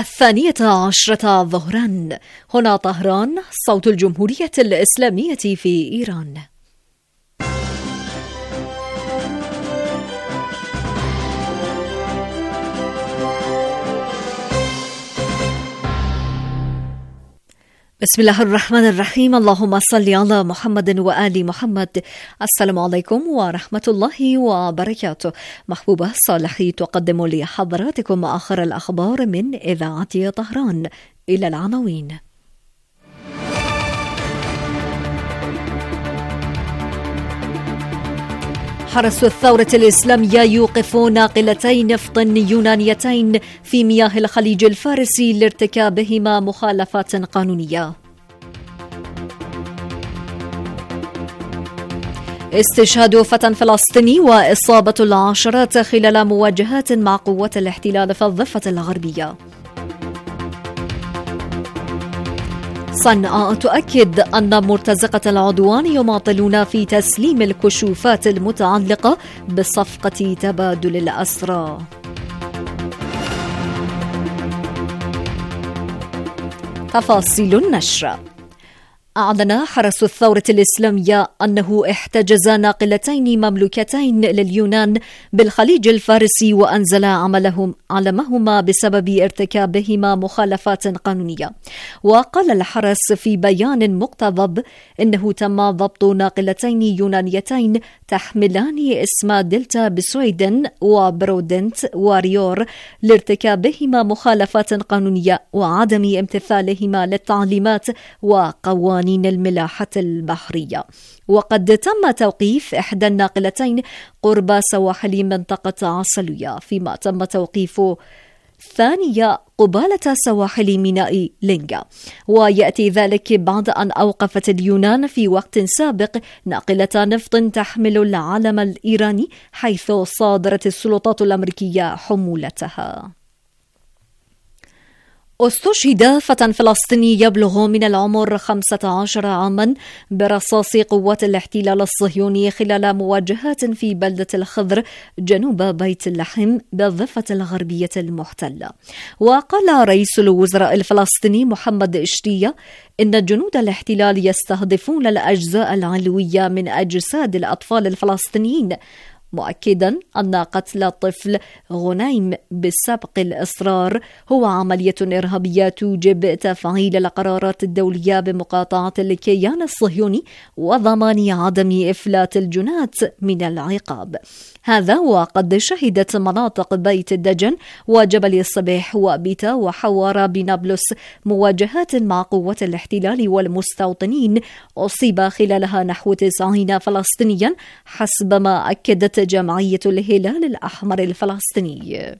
12 ظهرا. هنا طهران، صوت الجمهورية الإسلامية في إيران. بسم الله الرحمن الرحيم. اللهم صل على محمد وآل محمد. السلام عليكم ورحمة الله وبركاته. محبوبة صالحي تقدم لحضراتكم آخر الأخبار من إذاعة طهران. إلى العناوين. حرس الثورة الإسلامية يوقف ناقلتي نفط يونانيتين في مياه الخليج الفارسي لارتكابهما مخالفات قانونية. استشهاد فتى فلسطيني وإصابة العشرات خلال مواجهات مع قوات الاحتلال في الضفة الغربية. صنعاء تؤكد أن مرتزقة العدوان يماطلون في تسليم الكشوفات المتعلقة بصفقة تبادل الأسرى. تفاصيل النشر. أعلن حرس الثورة الإسلامية أنه احتجز ناقلتين مملوكتين لليونان بالخليج الفارسي وأنزل علمهما بسبب ارتكابهما مخالفات قانونية. وقال الحرس في بيان مقتضب إنه تم ضبط ناقلتين يونانيتين تحملان اسم دلتا بسويدن وبرودنت واريور لارتكابهما مخالفات قانونية وعدم امتثالهما للتعليمات وقوانين الملاحة البحرية. وقد تم توقيف إحدى الناقلتين قرب سواحل منطقة عسلوية، فيما تم توقيف ثانية قبالة سواحل ميناء لينغا. ويأتي ذلك بعد أن أوقفت اليونان في وقت سابق ناقلة نفط تحمل العلم الإيراني، حيث صادرت السلطات الأمريكية حمولتها. استشهد فتى فلسطيني يبلغ من العمر 15 عاما برصاص قوات الاحتلال الصهيوني خلال مواجهات في بلدة الخضر جنوب بيت اللحم بالضفة الغربية المحتلة. وقال رئيس الوزراء الفلسطيني محمد إشتية إن جنود الاحتلال يستهدفون الأجزاء العلوية من أجساد الأطفال الفلسطينيين، مؤكدا أن قتل الطفل غنيم بسبق الإصرار هو عملية إرهابية توجب تفعيل القرارات الدولية بمقاطعة الكيان الصهيوني وضمان عدم إفلات الجنات من العقاب. هذا وقد شهدت مناطق بيت الدجن وجبل الصبيح وبيتا وحوارة بنابلس مواجهات مع قوات الاحتلال والمستوطنين أصيب خلالها نحو 90 فلسطينيا حسب ما أكدت جمعية الهلال الأحمر الفلسطيني.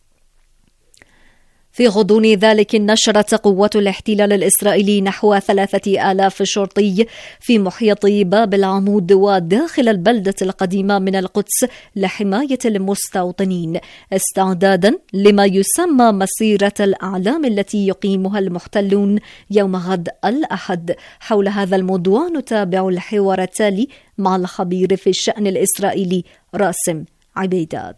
في غضون ذلك نشرت قوات الاحتلال الإسرائيلي نحو 3000 شرطي في محيط باب العمود وداخل البلدة القديمة من القدس لحماية المستوطنين، استعدادا لما يسمى مسيرة الأعلام التي يقيمها المحتلون يوم غد الأحد. حول هذا الموضوع نتابع الحوار التالي مع الخبير في الشأن الإسرائيلي راسم عبيدات.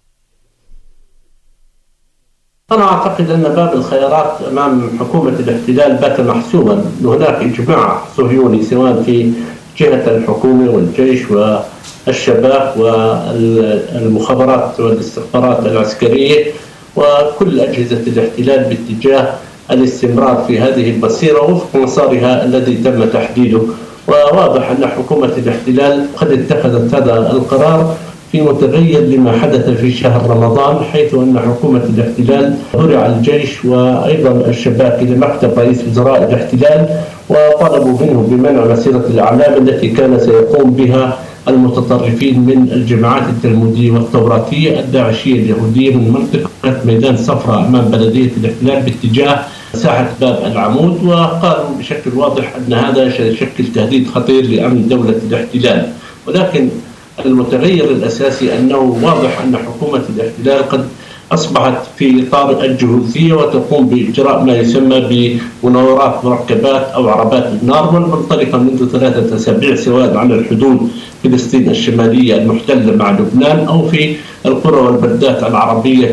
أنا أعتقد أن باب الخيارات أمام حكومة الاحتلال بات محسوما. هناك إجماع صهيوني سواء في جهة الحكومة والجيش والشباب والمخابرات والاستخبارات العسكرية وكل أجهزة الاحتلال باتجاه الاستمرار في هذه المسيرة وفق مسارها الذي تم تحديده. وواضح أن حكومة الاحتلال قد اتخذت هذا القرار في متغير لما حدث في شهر رمضان، حيث أن حكومة الاحتلال هرع الجيش وأيضا الشباب إلى مكتب رئيس وزراء الاحتلال وطلبوا منه بمنع مسيرة الأعلام التي كان سيقوم بها المتطرفين من الجماعات التلمودية والتوراتية الداعشية اليهودية من منطقة ميدان صفراء أمام بلدية الاحتلال باتجاه ساحة باب العمود. وقالوا بشكل واضح أن هذا يشكل تهديد خطير لأمن دولة الاحتلال. ولكن المتغير الأساسي أنه واضح أن حكومة الاحتلال قد أصبحت في إطار الجهوزية وتقوم بإجراء ما يسمى بمناورات مركبات أو عربات النار والمنطلقة منذ 3 أسابيع سواء على الحدود فلسطين الشمالية المحتلة مع لبنان أو في القرى والبلدات العربية في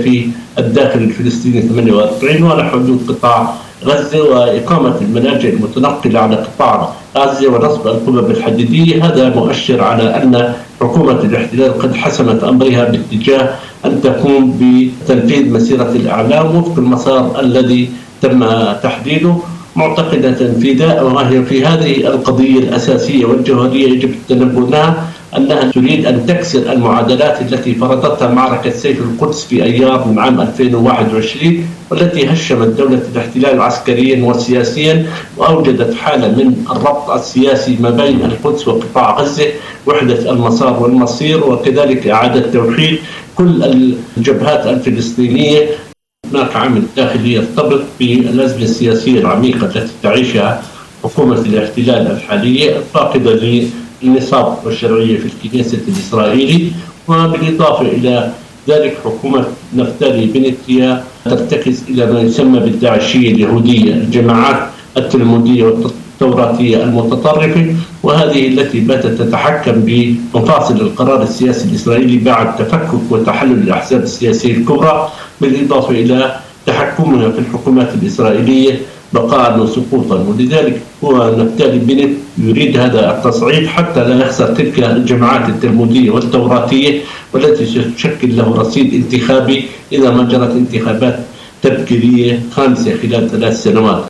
الداخل الفلسطيني 48 وعلى حدود قطاع غزة وإقامة الملاجئ المتنقلة على قطاع غزة ونصب القبب الحديدية. هذا مؤشر على أن حكومة الاحتلال قد حسمت أمرها باتجاه أن تقوم بتنفيذ مسيرة الإعلام وفق المسار الذي تم تحديده، معتقدة في هذه القضية الأساسية والجوهرية يجب التنبؤ لها أنها تريد أن تكسر المعادلات التي فرضتها معركة سيف القدس في أيار من عام 2021 والتي هشمت دولة الاحتلال عسكريا وسياسيا وأوجدت حالة من الربط السياسي ما بين القدس وقطاع غزة، وحدة المسار والمصير، وكذلك إعادة توحيد كل الجبهات الفلسطينية. هناك عامل داخلي يرتبط بالأزمة السياسية العميقة التي تعيشها حكومة الاحتلال الحالية الفاقدة للنصاب والشرعية في الكنيسة الإسرائيلي، وبالإضافة إلى ذلك حكومة نفتالي بنت هي ترتكز إلى ما يسمى بالداعشية اليهودية، الجماعات التلمودية والتوراتية المتطرفة، وهذه التي باتت تتحكم بمفاصل القرار السياسي الإسرائيلي بعد تفكك وتحلل الأحزاب السياسية الكبرى، بالإضافة إلى تحكمها في الحكومات الإسرائيلية بقاء وسقوطا. ولذلك هو نفتالي بنت يريد هذا التصعيد حتى لا يخسر تلك الجماعات التلمودية والتوراتية والتي ستشكل له رصيد انتخابي إذا ما جرت انتخابات تبكيرية خامسة خلال 3 سنوات.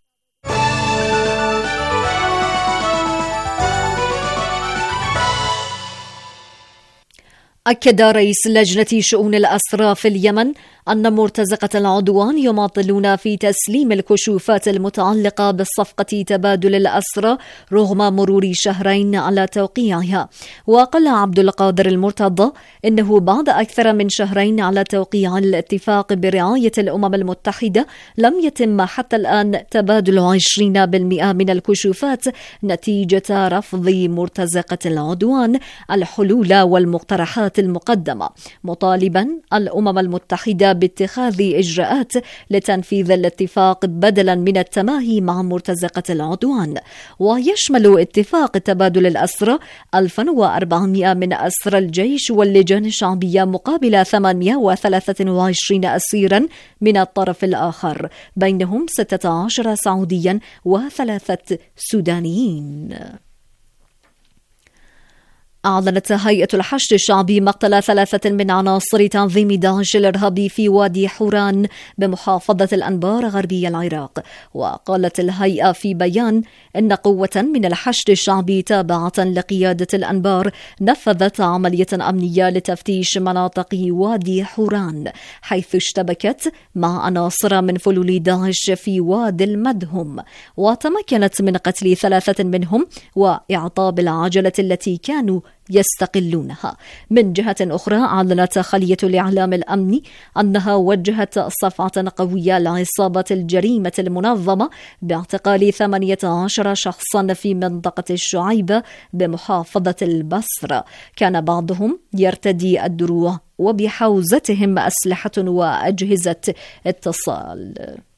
أكد رئيس لجنة شؤون الأسرى في اليمن أن مرتزقة العدوان يماطلون في تسليم الكشوفات المتعلقة بالصفقة تبادل الأسرى رغم مرور شهرين على توقيعها. وقال عبد القادر المرتضى إنه بعد أكثر من شهرين على توقيع الاتفاق برعاية الأمم المتحدة لم يتم حتى الآن تبادل 20% من الكشوفات نتيجة رفض مرتزقة العدوان الحلول والمقترحات المقدمة، مطالبا الأمم المتحدة باتخاذ إجراءات لتنفيذ الاتفاق بدلا من التماهي مع مرتزقة العدوان. ويشمل اتفاق تبادل الأسرى 1400 من أسرى الجيش واللجان الشعبية مقابل 823 أسيرا من الطرف الآخر، بينهم 16 سعوديا و3 سودانيين. أعلنت هيئة الحشد الشعبي مقتل 3 من عناصر تنظيم داعش الإرهابي في وادي حوران بمحافظة الأنبار غربي العراق. وقالت الهيئة في بيان إن قوة من الحشد الشعبي تابعة لقيادة الأنبار نفذت عملية أمنية لتفتيش مناطق وادي حوران، حيث اشتبكت مع عناصر من فلول داعش في وادي المدهم، وتمكنت من قتل 3 منهم وإعطاب العجلة التي كانوا يستقلونها. من جهة أخرى أعلنت خلية الإعلام الأمني أنها وجهت صفعة قوية لعصابة الجريمة المنظمة باعتقال 18 شخصا في منطقة الشعيبة بمحافظة البصرة، كان بعضهم يرتدي الدروع وبحوزتهم أسلحة وأجهزة اتصال.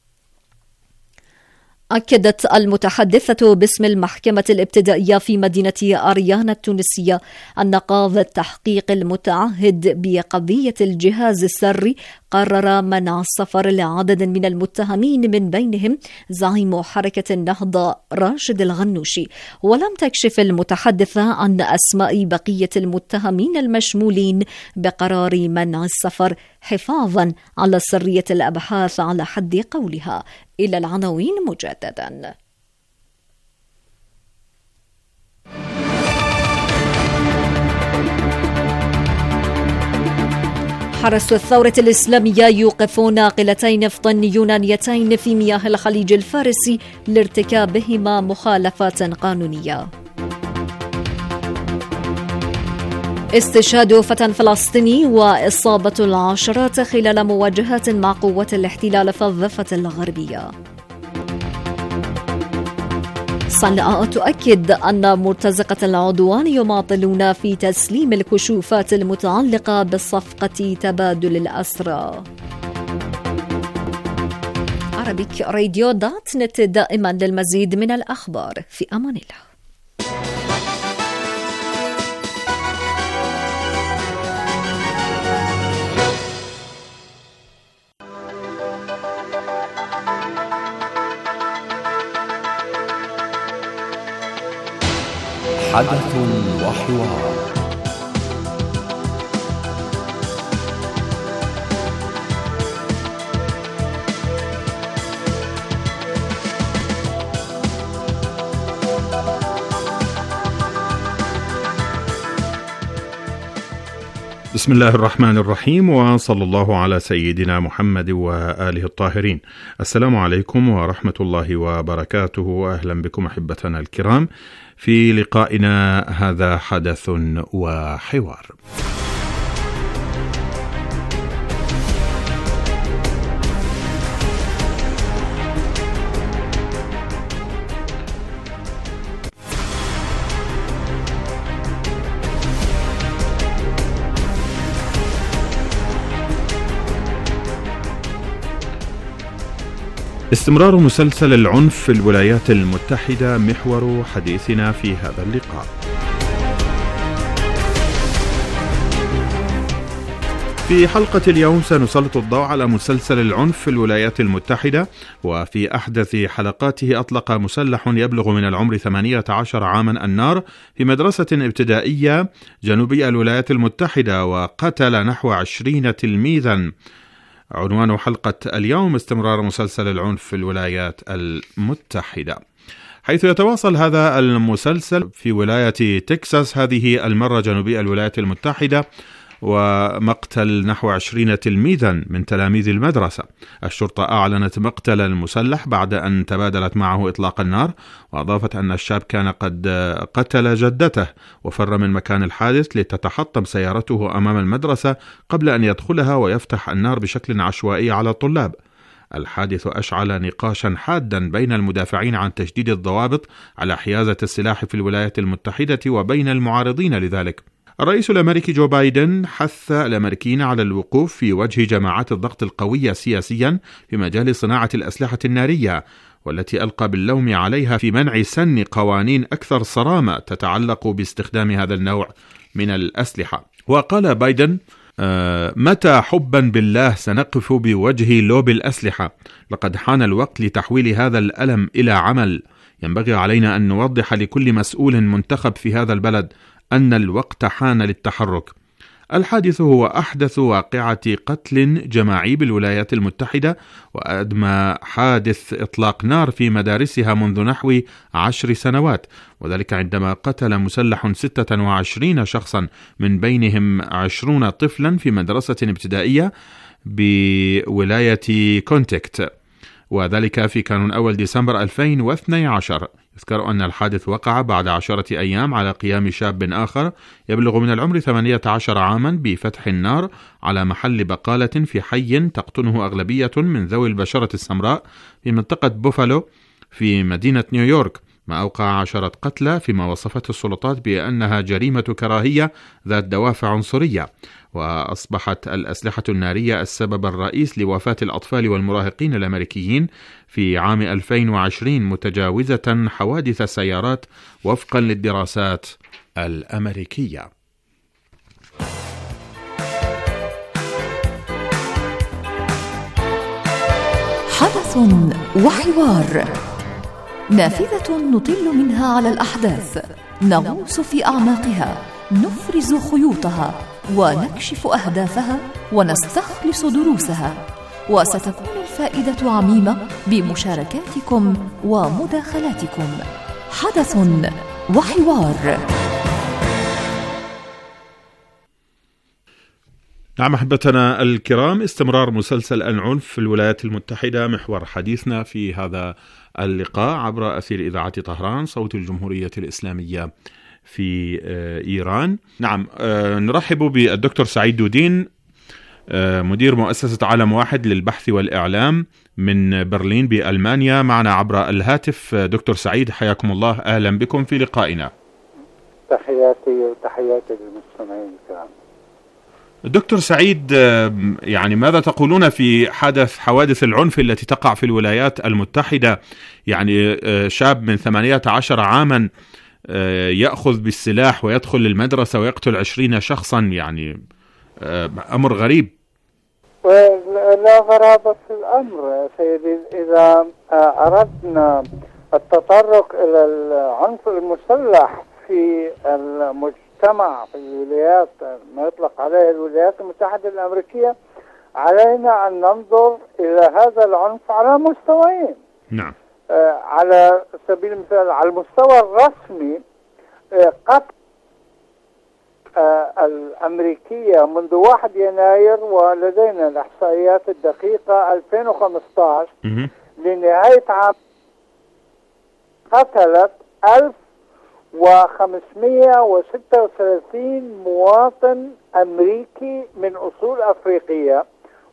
أكدت المتحدثة باسم المحكمة الابتدائية في مدينة أريانا التونسية أن قاضي التحقيق المتعهد بقضية الجهاز السري قرر منع السفر لعدد من المتهمين من بينهم زعيم حركة النهضة راشد الغنوشي، ولم تكشف المتحدثة عن أسماء بقية المتهمين المشمولين بقرار منع السفر حفاظا على سرية الأبحاث على حد قولها. إلى العناوين مجددا. حرس الثورة الإسلامية يوقف ناقلتين نفط يونانيتين في مياه الخليج الفارسي لارتكابهما مخالفات قانونية. استشهاد فتى فلسطيني وإصابة العشرات خلال مواجهات مع قوات الاحتلال في الضفة الغربية. صنعاء تؤكد أن مرتزقة العدوان يماطلون في تسليم الكشوفات المتعلقة بالصفقة تبادل الأسرى. Arabic-radio.net دائما للمزيد من الأخبار. في أمان الله. حدث وحوار. بسم الله الرحمن الرحيم، وصلى الله على سيدنا محمد وآله الطاهرين. السلام عليكم ورحمة الله وبركاته، وأهلا بكم أحبتنا الكرام في لقائنا هذا حدث وحوار. استمرار مسلسل العنف في الولايات المتحدة محور حديثنا في هذا اللقاء. في حلقة اليوم سنسلط الضوء على مسلسل العنف في الولايات المتحدة، وفي أحدث حلقاته أطلق مسلح يبلغ من العمر 18 عاما النار في مدرسة ابتدائية جنوبي الولايات المتحدة وقتل نحو 20 تلميذا. عنوان حلقة اليوم: استمرار مسلسل العنف في الولايات المتحدة، حيث يتواصل هذا المسلسل في ولاية تكساس، هذه المرة جنوبي الولايات المتحدة، ومقتل نحو 20 تلميذا من تلاميذ المدرسة. الشرطة أعلنت مقتل المسلح بعد أن تبادلت معه إطلاق النار، وأضافت أن الشاب كان قد قتل جدته وفر من مكان الحادث لتتحطم سيارته أمام المدرسة قبل أن يدخلها ويفتح النار بشكل عشوائي على الطلاب. الحادث أشعل نقاشا حادا بين المدافعين عن تشديد الضوابط على حيازة السلاح في الولايات المتحدة وبين المعارضين لذلك. الرئيس الأمريكي جو بايدن حث الأمريكيين على الوقوف في وجه جماعات الضغط القوية سياسيا في مجال صناعة الأسلحة النارية، والتي ألقى باللوم عليها في منع سن قوانين أكثر صرامة تتعلق باستخدام هذا النوع من الأسلحة. وقال بايدن: متى حبا بالله سنقف بوجه لوب الأسلحة؟ لقد حان الوقت لتحويل هذا الألم إلى عمل. ينبغي علينا أن نوضح لكل مسؤول منتخب في هذا البلد أن الوقت حان للتحرك. الحادث هو أحدث واقعة قتل جماعي بالولايات المتحدة، وأدمى حادث إطلاق نار في مدارسها منذ نحو 10 سنوات، وذلك عندما قتل مسلح 26 شخصا من بينهم 20 طفلا في مدرسة ابتدائية بولاية كونتكت، وذلك في كانون أول ديسمبر 2012. يذكر أن الحادث وقع بعد 10 أيام على قيام شاب آخر يبلغ من العمر 18 عاما بفتح النار على محل بقالة في حي تقطنه أغلبية من ذوي البشرة السمراء في منطقة بوفالو في مدينة نيويورك، ما أوقع 10 قتلى، فيما وصفت السلطات بأنها جريمة كراهية ذات دوافع عنصرية. وأصبحت الأسلحة النارية السبب الرئيس لوفاة الأطفال والمراهقين الأمريكيين في عام 2020، متجاوزة حوادث السيارات وفقا للدراسات الأمريكية. حدث وحوار، نافذة نطل منها على الأحداث، نغوص في أعماقها، نفرز خيوطها ونكشف أهدافها ونستخلص دروسها، وستكون الفائدة عميمة بمشاركاتكم ومداخلاتكم. حدث وحوار. نعم أحبتنا الكرام، استمرار مسلسل العنف في الولايات المتحدة محور حديثنا في هذا اللقاء عبر أثير إذاعة طهران صوت الجمهورية الإسلامية في إيران. نعم، نرحب بالدكتور سعيد دودين، مدير مؤسسة عالم واحد للبحث والإعلام من برلين بألمانيا، معنا عبر الهاتف. دكتور سعيد، حياكم الله، أهلا بكم في لقائنا. تحياتي وتحياتي للمستمعين الكرام. دكتور سعيد، يعني ماذا تقولون في حوادث العنف التي تقع في الولايات المتحدة؟ يعني شاب من 18 عاما يأخذ بالسلاح ويدخل للمدرسة ويقتل 20 شخصا، يعني أمر غريب. لا غرابة في الأمر سيدي. إذا أردنا التطرق إلى العنف المسلح في في المجتمع في الولايات، ما يطلق عليه الولايات المتحدة الأمريكية، علينا أن ننظر إلى هذا العنف على مستويين. نعم. على سبيل المثال على المستوى الرسمي، قتل الأمريكية منذ 1 يناير ولدينا الإحصائيات الدقيقة 2015 لنهاية عام قتلت 1536 مواطن أمريكي من أصول أفريقية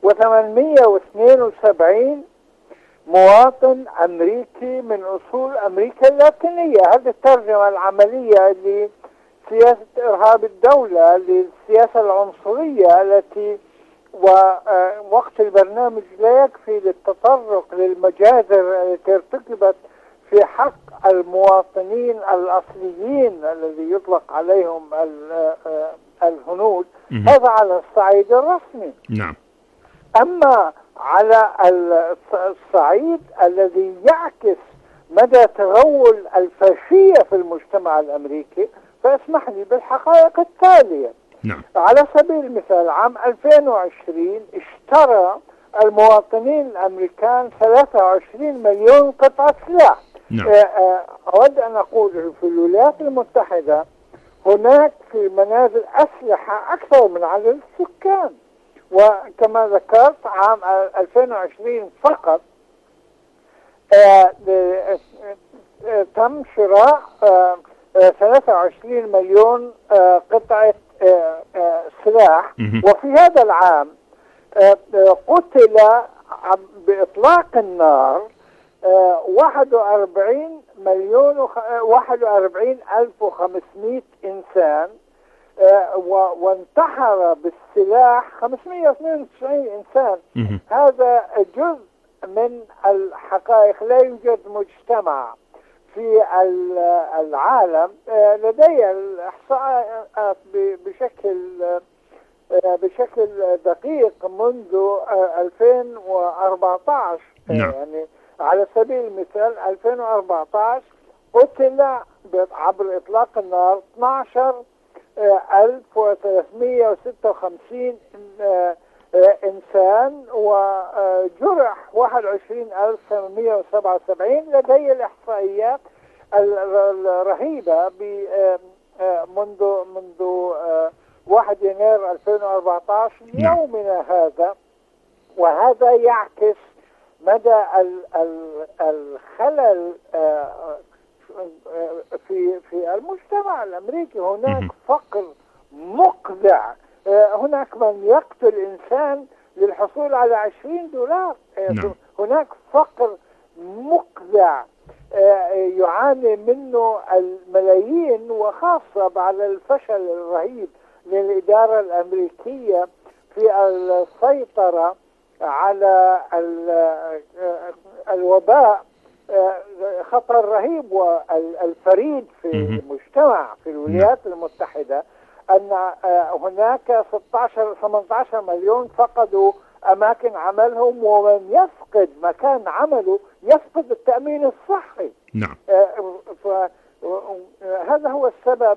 و872 مواطن أمريكي من أصول أمريكا اللاتينية. هذه الترجمة العملية لسياسة إرهاب الدولة، للسياسة العنصرية التي ووقت البرنامج لا يكفي للتطرق للمجازر التي ارتكبت في حق المواطنين الأصليين الذي يطلق عليهم الهنود. هذا على الصعيد الرسمي. نعم. أما على الصعيد الذي يعكس مدى تغول الفاشية في المجتمع الأمريكي، فاسمح لي بالحقائق التالية. نعم. على سبيل المثال عام 2020 اشترى المواطنين الأمريكان 23 مليون قطعة سلاح. نعم. أود أن أقول في الولايات المتحدة هناك في منازل أسلحة أكثر من عدد السكان، وكما ذكرت عام 2020 فقط تم شراء 23 مليون قطعة سلاح. وفي هذا العام قتل بإطلاق النار 41,500 إنسان، وانتحر بالسلاح 592 إنسان. هذا جزء من الحقائق. لا يوجد مجتمع في العالم لديه الإحصاءات بشكل دقيق منذ 2014. نعم. يعني على سبيل المثال 2014 قتل عبر إطلاق النار 12,356 إنسان، وجرح 21,877. لدي الإحصائيات الرهيبة منذ 1 يناير 2014 يومنا هذا. وهذا يعكس مدى الخلل في المجتمع الأمريكي. هناك فقر مقذع. هناك من يقتل إنسان للحصول على $20. هناك فقر مقذع يعاني منه الملايين، وخاصة بعد الفشل الرهيب للإدارة الأمريكية في السيطرة على الوباء. خطر رهيب. والفريد في المجتمع في الولايات المتحدة أن هناك 18 مليون فقدوا أماكن عملهم، ومن يفقد مكان عمله يفقد التأمين الصحي. نعم. هذا هو السبب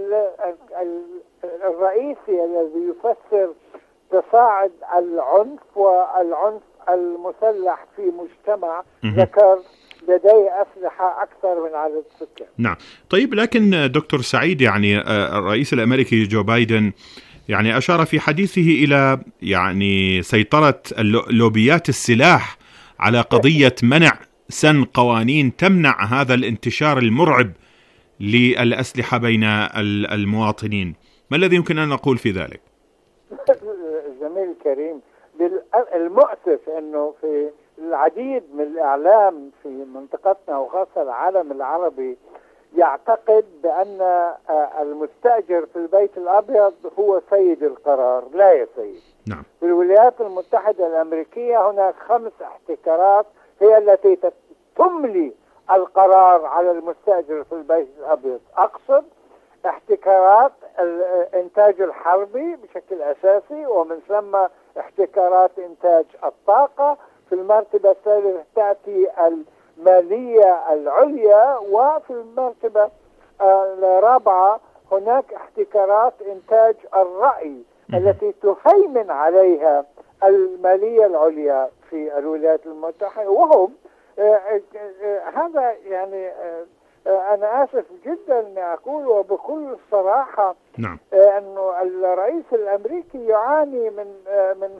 الرئيسي الذي يفسر تصاعد العنف والعنف المسلح في مجتمع ذكر لديه أسلحة أكثر من عدد السكان. نعم. طيب، لكن دكتور سعيد، يعني الرئيس الأمريكي جو بايدن يعني أشار في حديثه إلى يعني سيطرة لوبيات السلاح على قضية منع سن قوانين تمنع هذا الانتشار المرعب للأسلحة بين المواطنين. ما الذي يمكن أن نقول في ذلك؟ زميل الكريم، المؤسف أنه في العديد من الإعلام في منطقتنا وخاصة العالم العربي يعتقد بأن المستأجر في البيت الأبيض هو سيد القرار. لا يا سيد. نعم. في الولايات المتحدة الأمريكية هناك 5 احتكارات هي التي تملي القرار على المستأجر في البيت الأبيض. أقصد احتكارات الإنتاج الحربي بشكل أساسي، ومن ثم احتكارات إنتاج الطاقة. في المرتبة الثالثة تأتي المالية العليا، وفي المرتبة الرابعة هناك احتكارات إنتاج الرأي التي تهيمن عليها المالية العليا في الولايات المتحدة، وهم هذا يعني أنا آسف جدا أن أقول وبكل صراحة نعم. أنه الرئيس الأمريكي يعاني من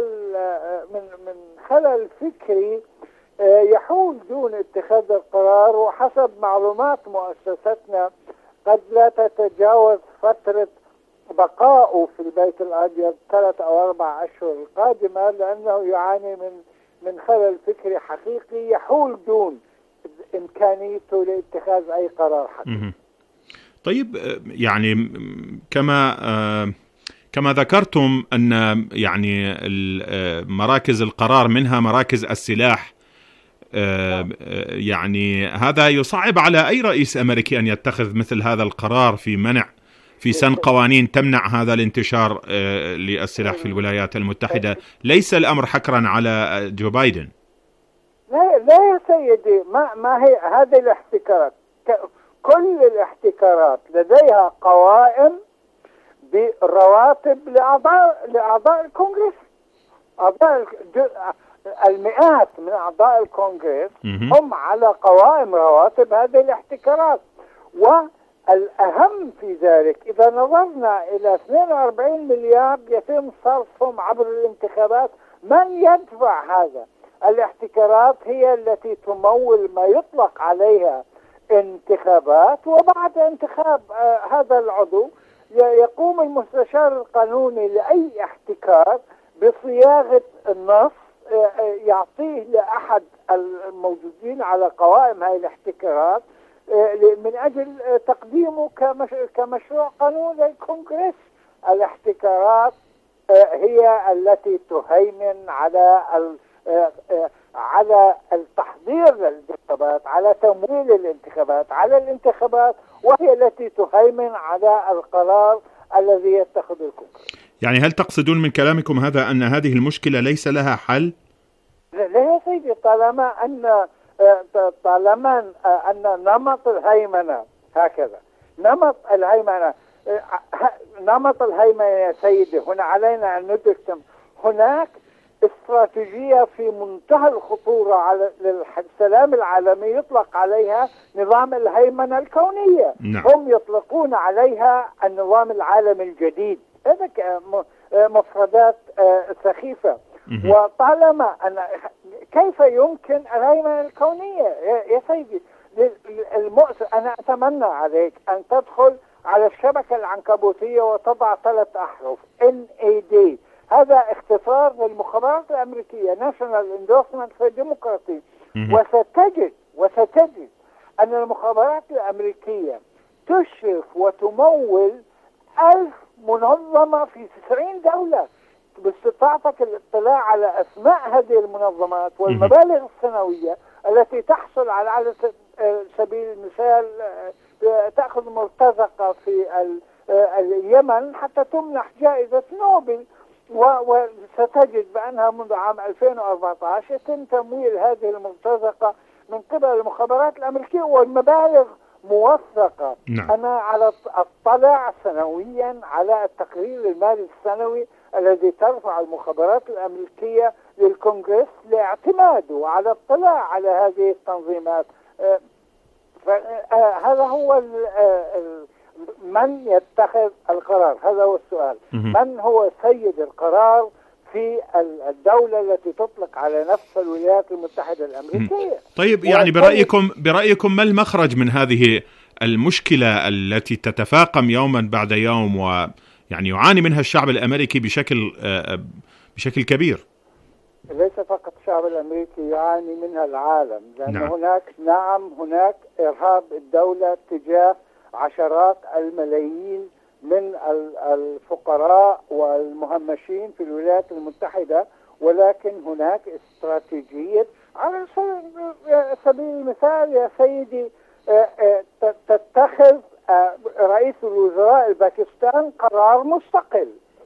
خلل فكري يحول دون اتخاذ القرار، وحسب معلومات مؤسستنا قد لا تتجاوز فترة بقائه في البيت الأبيض 3 أو 4 أشهر القادمة، لأنه يعاني من خلل فكري حقيقي يحول دون إمكانيته لاتخاذ أي قرار حقيقي. طيب، يعني كما ذكرتم أن يعني مراكز القرار منها مراكز السلاح، يعني هذا يصعب على أي رئيس أمريكي أن يتخذ مثل هذا القرار في سن قوانين تمنع هذا الانتشار للسلاح في الولايات المتحدة. ليس الأمر حكرا على جو بايدن. لا يا سيدي، ما هي هذه الاحتكارات؟ كل الاحتكارات لديها قوائم برواتب لأعضاء الكونغرس. المئات من أعضاء الكونغرس هم على قوائم رواتب هذه الاحتكارات. والأهم في ذلك إذا نظرنا إلى 42 مليار يتم صرفهم عبر الانتخابات، من يدفع هذا؟ الاحتكارات هي التي تمول ما يطلق عليها انتخابات، وبعد انتخاب هذا العضو يقوم المستشار القانوني لأي احتكار بصياغة النص يعطيه لأحد الموجودين على قوائم هذه الاحتكارات من أجل تقديمه كمشروع قانون للكونغرس. الاحتكارات هي التي تهيمن على التحضير للانتخابات، على تمويل الانتخابات، على الانتخابات، وهي التي تهيمن على القرار الذي يتخذه الكونغرس. يعني هل تقصدون من كلامكم هذا أن هذه المشكلة ليس لها حل؟ لا يا سيدي، طالما أن نمط الهيمنة هكذا، نمط الهيمنة يا سيدي، هنا علينا أن ندرك هناك استراتيجية في منتهى الخطورة على السلام العالمي يطلق عليها نظام الهيمنة الكونية. نعم. هم يطلقون عليها النظام العالمي الجديد. هذا مفردات سخيفة. وطالما كيف يمكن الهيمنة الكونية يا سيدي؟ أنا أتمنى عليك أن تدخل على الشبكة العنكبوتية وتضع 3 أحرف NAD. هذا اختصار للمخابرات الأمريكية National Endowment for Democracy. وستجد أن المخابرات الأمريكية تشرف وتمول 1000 منظمة في 90 دولة. باستطاعتك الاطلاع على أسماء هذه المنظمات والمبالغ السنوية التي تحصل على سبيل المثال تأخذ مرتزقة في اليمن حتى تمنح جائزة نوبل. وستجد بأنها منذ عام 2014 يتم تمويل هذه المرتزقة من قبل المخابرات الأمريكية والمبالغ موثقة. نعم. أنا على أطلع سنويا على التقرير المالي السنوي الذي ترفع المخابرات الأمريكية للكونغرس لاعتماده، على اطلاع على هذه التنظيمات. هذا هو من يتخذ القرار، هذا هو السؤال. من هو سيد القرار في الدولة التي تطلق على نفسها الولايات المتحدة الأمريكية؟ طيب، يعني برأيكم ما المخرج من هذه المشكلة التي تتفاقم يوما بعد يوم ويعني يعاني منها الشعب الأمريكي بشكل كبير؟ ليس فقط الشعب الأمريكي يعاني منها العالم، لأن نعم. هناك إرهاب الدولة تجاه عشرات الملايين من الفقراء والمهمشين في الولايات المتحدة. ولكن هناك استراتيجية على سبيل المثال يا سيدي، تتخذ رئيس الوزراء الباكستان قرار مستقل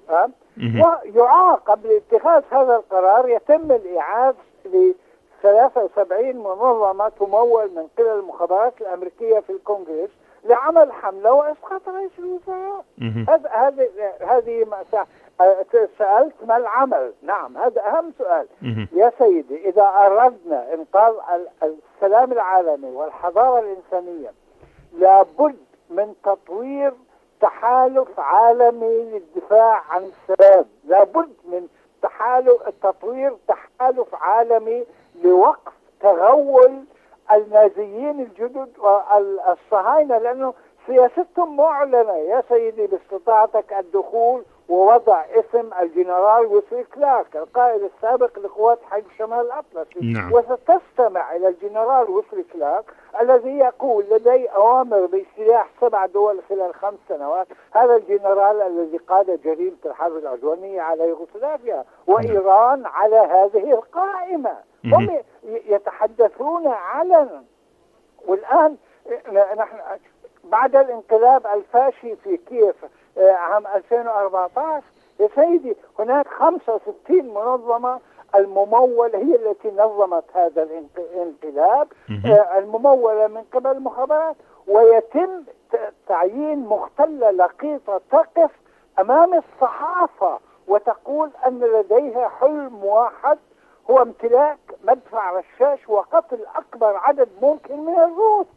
ويعاقب لاتخاذ هذا القرار. يتم الإعادة ل 73 منظمة تمول من قبل المخابرات الأمريكية في الكونغرس لعمل حملة وإسقاط رئيس الوزراء. هذه سألت ما العمل؟ نعم، هذا أهم سؤال. يا سيدي، إذا أردنا إنقاذ السلام العالمي والحضارة الإنسانية لابد من تطوير تحالف عالمي للدفاع عن السلام، لابد من تطوير تحالف عالمي لوقف تغول النازيين الجدد والصهاينة، لأنه سياستهم معلنة يا سيدي. باستطاعتك الدخول ووضع اسم الجنرال ويسلي كلارك القائد السابق لقوات حلف شمال الأطلسي. نعم. وستستمع إلى الجنرال ويسلي كلارك الذي يقول لدي أوامر باجتياح 7 دول خلال 5 سنوات. هذا الجنرال الذي قاد جريمة الحرب العدوانية على يوغوسلافيا وإيران على هذه القائمة. هم يتحدثون علنا. والآن نحن بعد الانقلاب الفاشي في كييف عام 2014 يا سيدي، هناك 65 منظمة الممولة هي التي نظمت هذا الانقلاب، الممولة من قبل المخابرات، ويتم تعيين مختلة لقيطة تقف أمام الصحافة وتقول أن لديها حلم واحد هو امتلاك مدفع رشاش وقتل أكبر عدد ممكن من الروس،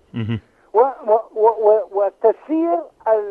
وتسير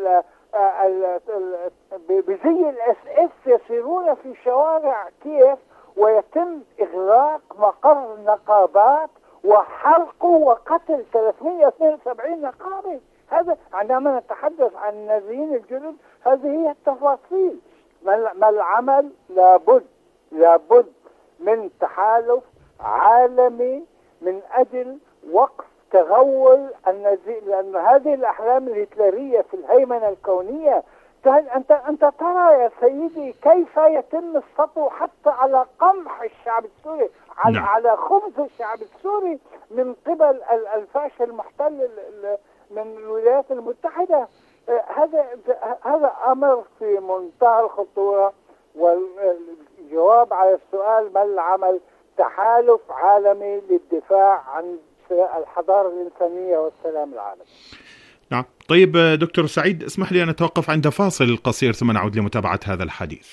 بزي الSS يسيرون في شوارع كييف، ويتم إغلاق مقر النقابات وحرق وقتل 372 نقابي. هذا عندما نتحدث عن النازيين الجدد هذه هي التفاصيل. ما العمل؟ لابد من تحالف عالمي من أجل وقف تغول النازي، لأن هذه الأحلام الهتلرية في الهيمنة الكونية. أنت ترى يا سيدي كيف يتم السطو حتى على قمح الشعب السوري، على خبز الشعب السوري من قبل الفاشل المحتل من الولايات المتحدة. هذا أمر في منتهى الخطورة. والجواب على السؤال ما العمل؟ تحالف عالمي للدفاع عن الحضارة الإنسانية والسلام العالمي. نعم. طيب دكتور سعيد، اسمح لي أن أتوقف عند فاصل قصير ثم نعود لمتابعة هذا الحديث.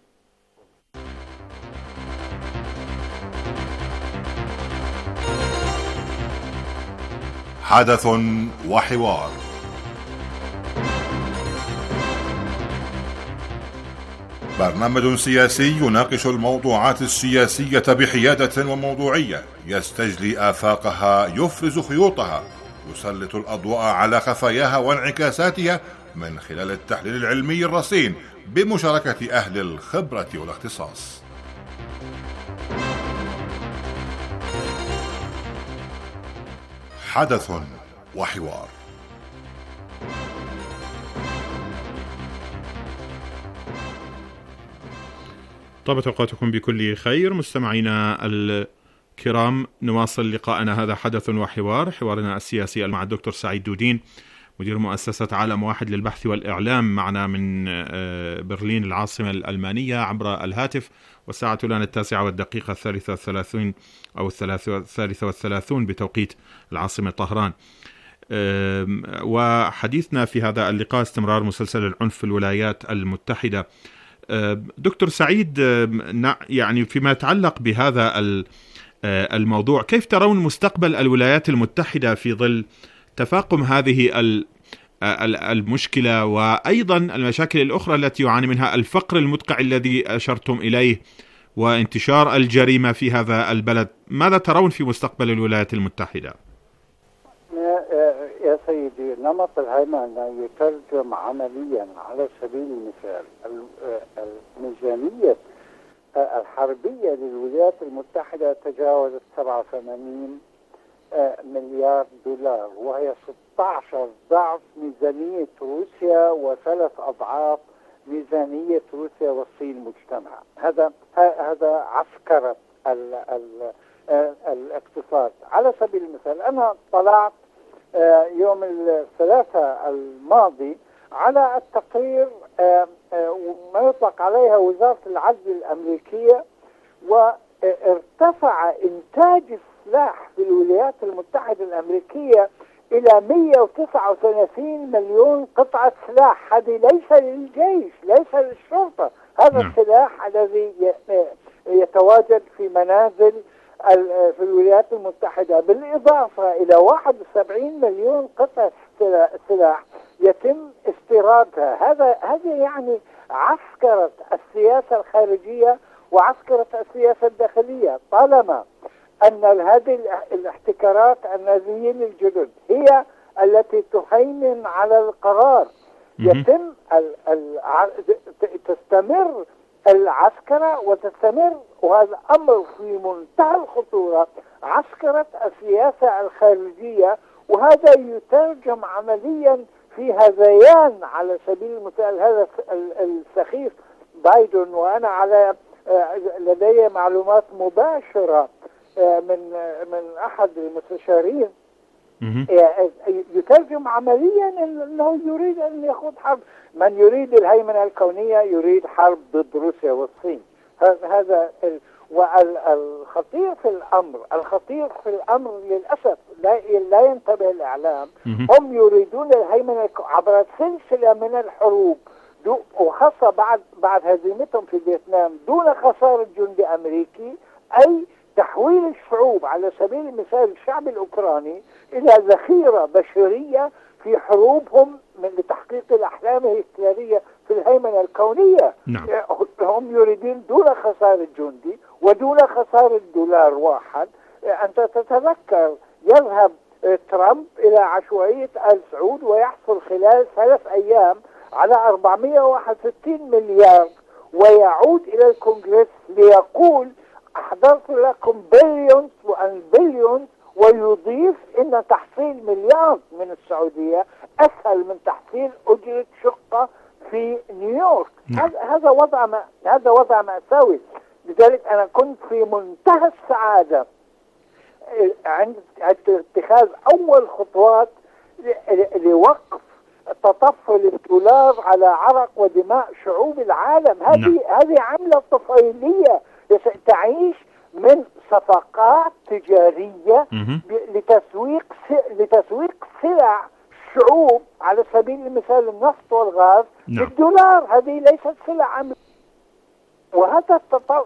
حدث وحوار. برنامج سياسي يناقش الموضوعات السياسية بحيادة وموضوعية، يستجلي آفاقها، يفرز خيوطها، يسلط الأضواء على خفاياها وانعكاساتها من خلال التحليل العلمي الرصين بمشاركة أهل الخبرة والاختصاص. حدث وحوار. طابت أوقاتكم بكل خير مستمعينا الكرام. نواصل لقاءنا هذا حدث وحوار، حوارنا السياسي مع الدكتور سعيد دودين مدير مؤسسة عالم واحد للبحث والإعلام، معنا من برلين العاصمة الألمانية عبر الهاتف. والساعة الآن 9:33 أو 33 بتوقيت العاصمة طهران. وحديثنا في هذا اللقاء استمرار مسلسل العنف في الولايات المتحدة. دكتور سعيد، يعني فيما يتعلق بهذا الموضوع، كيف ترون مستقبل الولايات المتحدة في ظل تفاقم هذه المشكلة وأيضا المشاكل الأخرى التي يعاني منها الفقر المدقع الذي أشرتم إليه وانتشار الجريمة في هذا البلد؟ ماذا ترون في مستقبل الولايات المتحدة؟ يا سيدي، نمط الهيمنة يترجم عمليا على سبيل المثال الميزانية الحربية للولايات المتحدة تجاوزت 87 مليار دولار، وهي 16 ضعف ميزانية روسيا و3 أضعاف ميزانية روسيا والصين مجتمعا. هذا عسكرة الاقتصاد. على سبيل المثال أنا طلعت يوم الثلاثاء الماضي على التقرير ما يطلق عليها وزارة العدل الأمريكية، وارتفع إنتاج السلاح في الولايات المتحدة الأمريكية إلى 139 مليون قطعة سلاح. هذه ليس للجيش، ليس للشرطة، هذا السلاح الذي يتواجد في منازل في الولايات المتحدة، بالإضافة إلى 71 مليون قطعة سلاح يتم استيرادها. هذا يعني عسكرة السياسة الخارجية وعسكرة السياسة الداخلية. طالما أن هذه الاحتكارات النازيين الجدد هي التي تهيمن على القرار، يتم تستمر العسكرة وتستمر، وهذا أمر في منتهى الخطورة، عسكرة السياسة الخارجية. وهذا يترجم عمليا في هذيان على سبيل المثال هذا السخيف بايدن. وأنا على لدي معلومات مباشرة من أحد المستشارين يترجم عمليا أنه يريد أن يخوض حرب. من يريد الهيمنة الكونية يريد حرب ضد روسيا والصين. هذا والخطير في الأمر للأسف لا ينتبه الإعلام. هم يريدون الهيمنة عبر سلسلة من الحروب، وخاصة بعد هزيمتهم في فيتنام دون خسارة جندي أمريكي، أي تحويل الشعوب على سبيل المثال الشعب الأوكراني إلى ذخيرة بشرية في حروبهم لتحقيق الأحلام الهتلرية في الهيمنة الكونية. نعم. هم يريدون دون خسارة جندي ودون خسارة دولار واحد. أنت تتذكر يذهب ترامب إلى عشوائية آل سعود ويحصل خلال 3 أيام على 461 مليار، ويعود إلى الكونغرس ليقول أحضرت لكم بليون وبليون، ويضيف إن تحصيل مليار من السعودية أسهل من تحصيل أجرة شقة في نيويورك. هذا وضع مأساوي. لذلك أنا كنت في منتهى السعادة عند اتخاذ أول خطوات لوقف تطفل الدولار على عرق ودماء شعوب العالم. هذه عملة طفيلية تعيش من صفقات تجارية لتسويق سلع شعوب، على سبيل المثال النفط والغاز بالدولار. هذه ليست سلع عملة. وهذا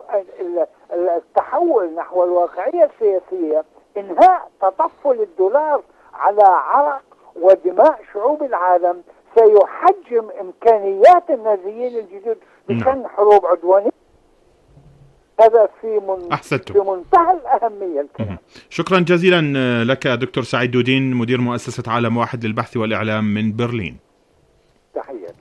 التحول نحو الواقعية السياسية، إنهاء تطفل الدولار على عرق ودماء شعوب العالم، سيحجم إمكانيات النازيين الجدد بشن حروب عدوانية. هذا في منتهى الأهمية الكلام. شكرا جزيلا لك دكتور سعيد دودين، مدير مؤسسة عالم واحد للبحث والإعلام من برلين. تحياتي.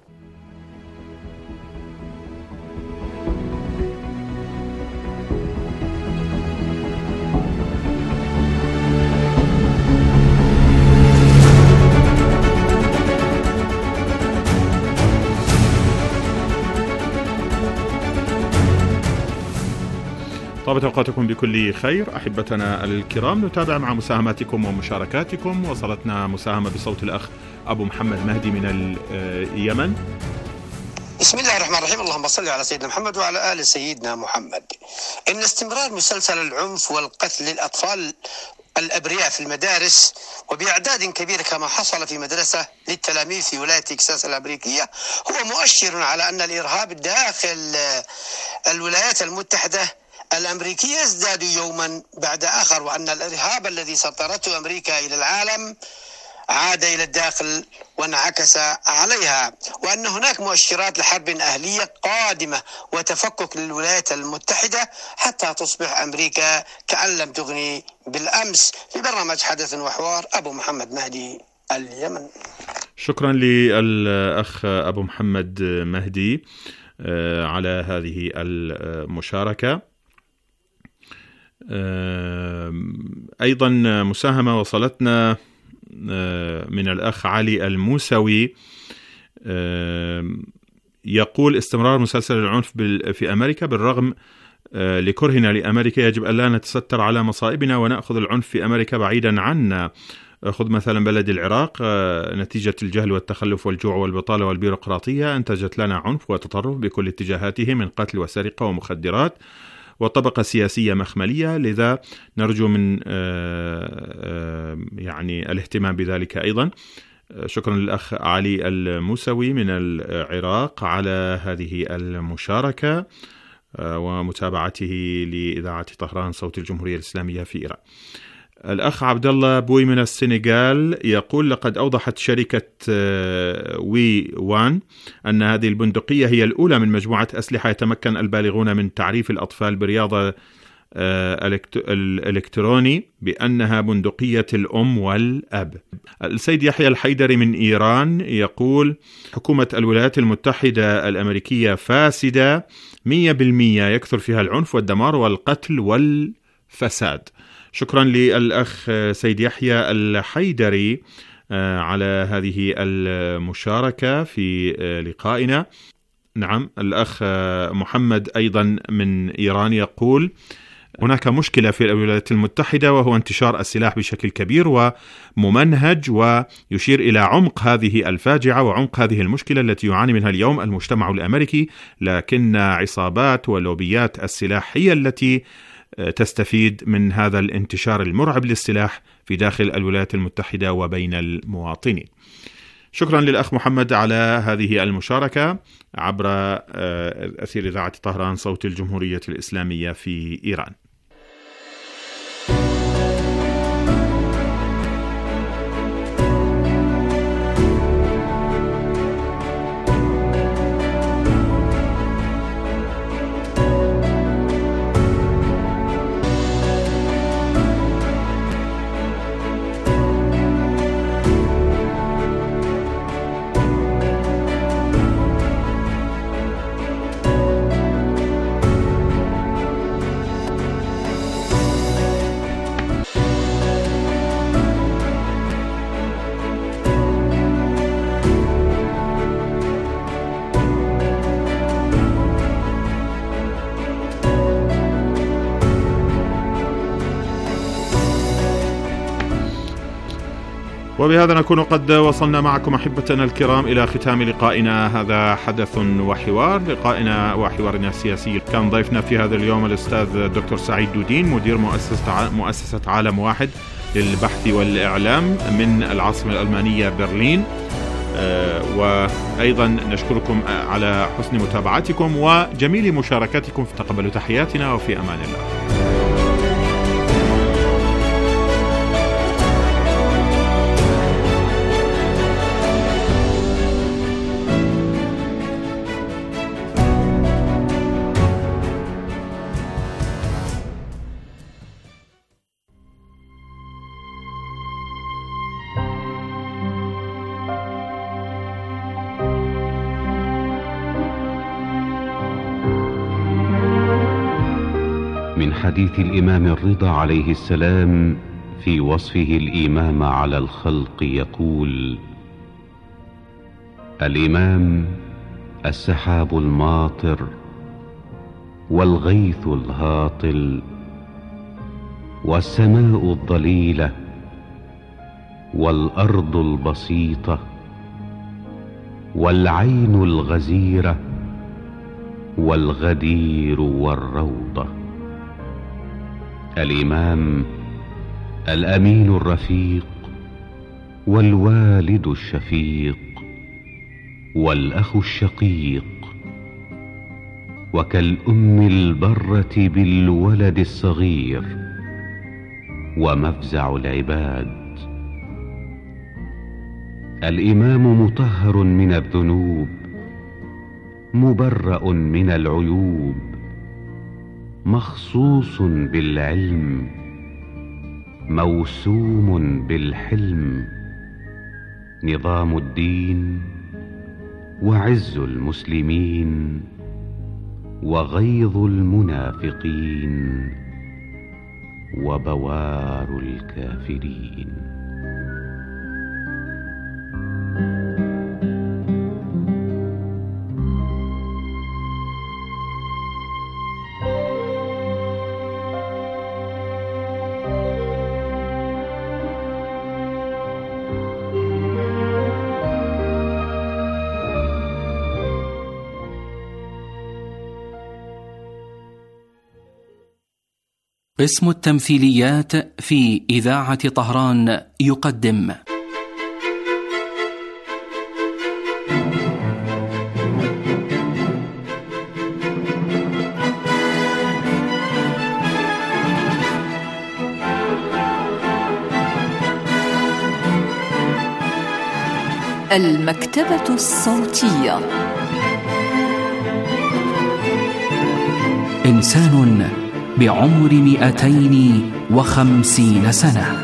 طابت أوقاتكم بكل خير أحبتنا الكرام. نتابع مع مساهماتكم ومشاركاتكم. وصلتنا مساهمة بصوت الأخ أبو محمد مهدي من اليمن. بسم الله الرحمن الرحيم. اللهم صل على سيدنا محمد وعلى آل سيدنا محمد. إن استمرار مسلسل العنف والقتل للأطفال الأبرياء في المدارس وبأعداد كبيرة كما حصل في مدرسة للتلاميذ في ولاية تكساس الأمريكية هو مؤشر على أن الإرهاب داخل الولايات المتحدة الأمريكية يزداد يوما بعد آخر، وأن الإرهاب الذي سطرته أمريكا إلى العالم عاد إلى الداخل وانعكس عليها، وأن هناك مؤشرات لحرب أهلية قادمة وتفكك للولايات المتحدة حتى تصبح أمريكا كأن لم تغني بالأمس. في برنامج حدث وحوار أبو محمد مهدي اليمن. شكرا للأخ أبو محمد مهدي على هذه المشاركة. أيضا مساهمة وصلتنا من الأخ علي الموسوي، يقول استمرار مسلسل العنف في أمريكا بالرغم لكرهنا لأمريكا يجب أن لا نتستر على مصائبنا ونأخذ العنف في أمريكا بعيدا عنا. خذ مثلا بلد العراق، نتيجة الجهل والتخلف والجوع والبطالة والبيروقراطية أنتجت لنا عنف وتطرف بكل اتجاهاته من قتل وسرقة ومخدرات، وطبقة سياسية مخملية، لذا نرجو من يعني الاهتمام بذلك أيضا. شكرا للأخ علي الموسوي من العراق على هذه المشاركة ومتابعته لإذاعة طهران صوت الجمهورية الإسلامية في إيران. الأخ عبد الله بوي من السنغال يقول: لقد أوضحت شركة وي وان أن هذه البندقية هي الأولى من مجموعة أسلحة يتمكن البالغون من تعريف الأطفال برياضة الإلكتروني بأنها بندقية الأم والأب. السيد يحيى الحيدري من إيران يقول: حكومة الولايات المتحدة الأمريكية فاسدة 100%، يكثر فيها العنف والدمار والقتل والفساد. شكرا للأخ سيد يحيى الحيدري على هذه المشاركة في لقائنا. نعم، الأخ محمد أيضا من إيران يقول: هناك مشكلة في الولايات المتحدة، وهو انتشار السلاح بشكل كبير وممنهج، ويشير إلى عمق هذه الفاجعة وعمق هذه المشكلة التي يعاني منها اليوم المجتمع الأمريكي، لكن عصابات ولوبيات السلاح هي التي تستفيد من هذا الانتشار المرعب للسلاح في داخل الولايات المتحدة وبين المواطنين. شكرا للأخ محمد على هذه المشاركة عبر أثير إذاعة طهران صوت الجمهورية الإسلامية في إيران. وبهذا نكون قد وصلنا معكم أحبتنا الكرام إلى ختام لقائنا. هذا حدث وحوار، لقائنا وحوارنا السياسي. كان ضيفنا في هذا اليوم الأستاذ الدكتور سعيد دودين، مدير مؤسسة عالم واحد للبحث والإعلام من العاصمة الألمانية برلين. وأيضا نشكركم على حسن متابعتكم وجميل مشاركاتكم. تقبلوا تحياتنا وفي أمان الله. من حديث الإمام الرضا عليه السلام في وصفه الإمام على الخلق يقول: الإمام السحاب الماطر والغيث الهاطل والسماء الضليلة والأرض البسيطة والعين الغزيرة والغدير والروضة. الإمام الأمين الرفيق والوالد الشفيق والأخ الشقيق، وكالأم البرة بالولد الصغير ومفزع العباد. الإمام مطهر من الذنوب، مبرأ من العيوب، مخصوص بالعلم، موسوم بالحلم، نظام الدين وعز المسلمين وغيظ المنافقين وبوار الكافرين. قسم التمثيليات في إذاعة طهران يقدم المكتبة الصوتية. إنسان بعمر 250 سنة.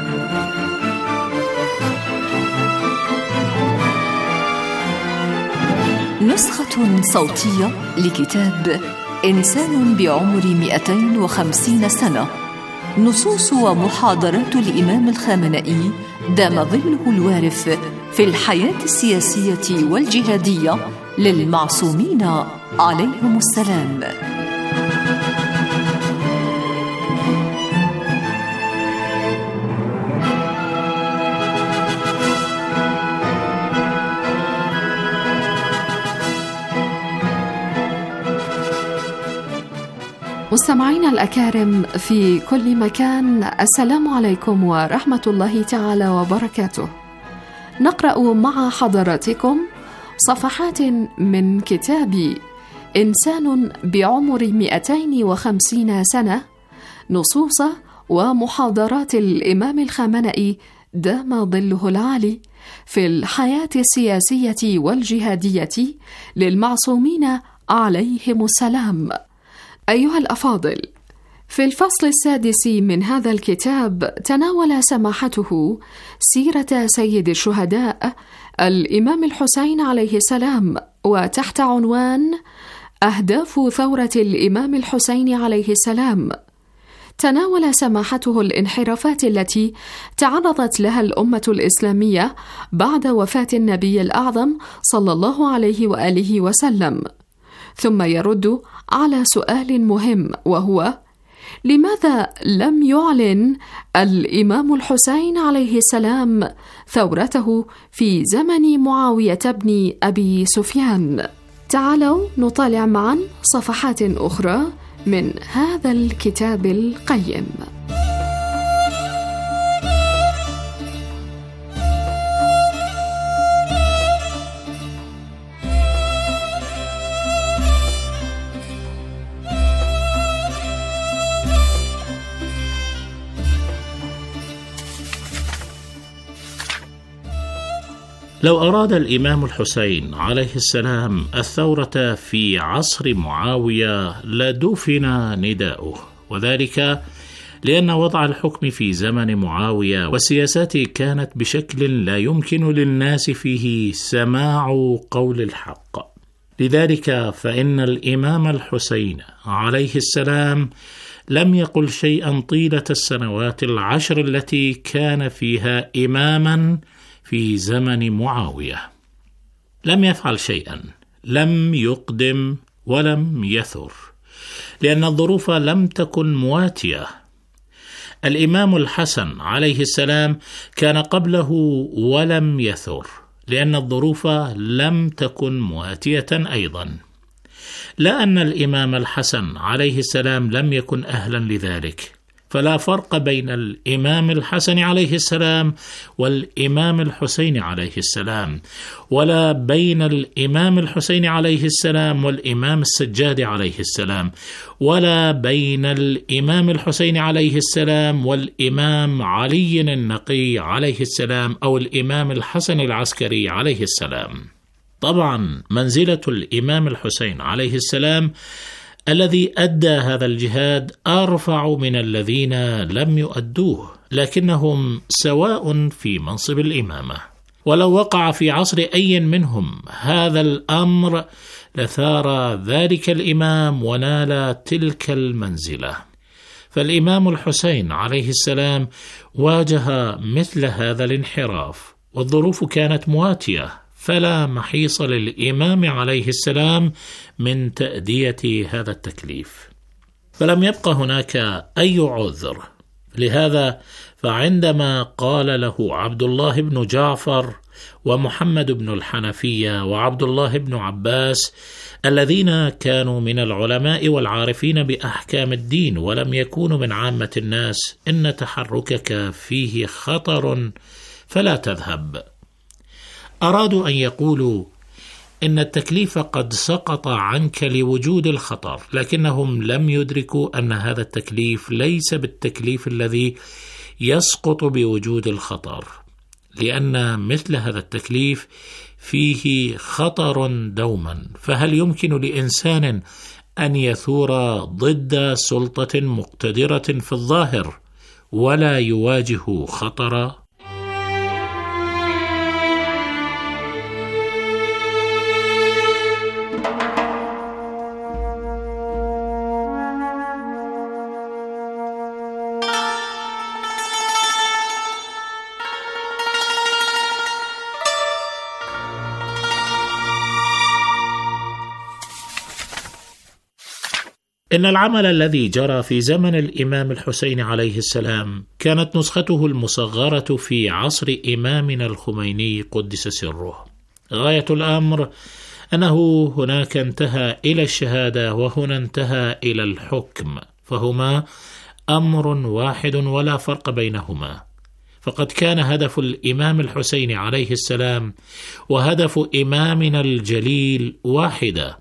نسخة صوتية لكتاب إنسان بعمر 250 سنة، نصوص ومحاضرات الإمام الخامنئي دام ظله الوارف في الحياة السياسية والجهادية للمعصومين عليهم السلام. مستمعينا الأكارم في كل مكان، السلام عليكم ورحمة الله تعالى وبركاته. نقرأ مع حضراتكم صفحات من كتاب إنسان بعمر 250 سنة، نصوص ومحاضرات الإمام الخامنئي دام ظله العالي في الحياة السياسية والجهادية للمعصومين عليهم السلام. أيها الأفاضل، في الفصل السادس من هذا الكتاب تناول سماحته سيرة سيد الشهداء الإمام الحسين عليه السلام، وتحت عنوان أهداف ثورة الإمام الحسين عليه السلام تناول سماحته الانحرافات التي تعرضت لها الأمة الإسلامية بعد وفاة النبي الأعظم صلى الله عليه وآله وسلم، ثم يرد على سؤال مهم، وهو: لماذا لم يعلن الإمام الحسين عليه السلام ثورته في زمن معاوية بن أبي سفيان؟ تعالوا نطالع معا صفحات أخرى من هذا الكتاب القيم. لو أراد الإمام الحسين عليه السلام الثورة في عصر معاوية لدفن نداؤه، وذلك لأن وضع الحكم في زمن معاوية وسياساته كانت بشكل لا يمكن للناس فيه سماع قول الحق. لذلك فإن الإمام الحسين عليه السلام لم يقل شيئا طيلة السنوات 10 التي كان فيها إماما في زمن معاوية. لم يفعل شيئا، لم يقدم ولم يثر، لأن الظروف لم تكن مواتية. الإمام الحسن عليه السلام كان قبله ولم يثر، لأن الظروف لم تكن مواتية أيضا. لا أن الإمام الحسن عليه السلام لم يكن أهلا لذلك، فلا فرق بين الإمام الحسن عليه السلام والإمام الحسين عليه السلام، ولا بين الإمام الحسين عليه السلام والإمام السجاد عليه السلام، ولا بين الإمام الحسين عليه السلام والإمام علي النقي عليه السلام أو الإمام الحسن العسكري عليه السلام. طبعا منزلة الإمام الحسين عليه السلام الذي أدى هذا الجهاد أرفع من الذين لم يؤدوه، لكنهم سواء في منصب الإمامة، ولو وقع في عصر أي منهم هذا الأمر لثار ذلك الإمام ونال تلك المنزلة. فالإمام الحسين عليه السلام واجه مثل هذا الانحراف، والظروف كانت مواتية، فلا محيص للإمام عليه السلام من تأدية هذا التكليف، فلم يبق هناك أي عذر. لهذا فعندما قال له عبد الله بن جعفر ومحمد بن الحنفية وعبد الله بن عباس الذين كانوا من العلماء والعارفين بأحكام الدين ولم يكونوا من عامة الناس إن تحركك فيه خطر فلا تذهب. أرادوا أن يقولوا إن التكليف قد سقط عنك لوجود الخطر، لكنهم لم يدركوا أن هذا التكليف ليس بالتكليف الذي يسقط بوجود الخطر، لأن مثل هذا التكليف فيه خطر دوما. فهل يمكن لإنسان أن يثور ضد سلطة مقتدرة في الظاهر ولا يواجه خطرا؟ إن العمل الذي جرى في زمن الإمام الحسين عليه السلام كانت نسخته المصغرة في عصر إمامنا الخميني قدس سره. غاية الأمر أنه هناك انتهى إلى الشهادة وهنا انتهى إلى الحكم، فهما أمر واحد ولا فرق بينهما. فقد كان هدف الإمام الحسين عليه السلام وهدف إمامنا الجليل واحدة،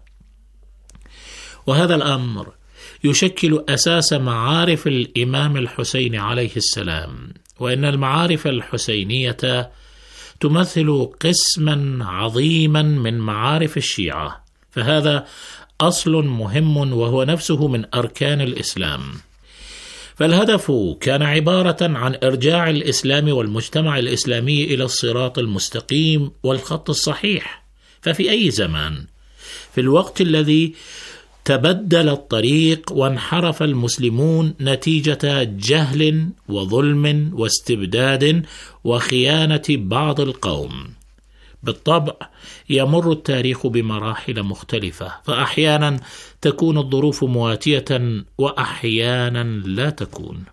وهذا الأمر يشكل أساس معارف الإمام الحسين عليه السلام. وإن المعارف الحسينية تمثل قسما عظيما من معارف الشيعة، فهذا أصل مهم وهو نفسه من أركان الإسلام. فالهدف كان عبارة عن إرجاع الإسلام والمجتمع الإسلامي إلى الصراط المستقيم والخط الصحيح. ففي أي زمان، في الوقت الذي تبدل الطريق وانحرف المسلمون نتيجة جهل وظلم واستبداد وخيانة بعض القوم، بالطبع يمر التاريخ بمراحل مختلفة، فأحيانا تكون الظروف مواتية وأحيانا لا تكون.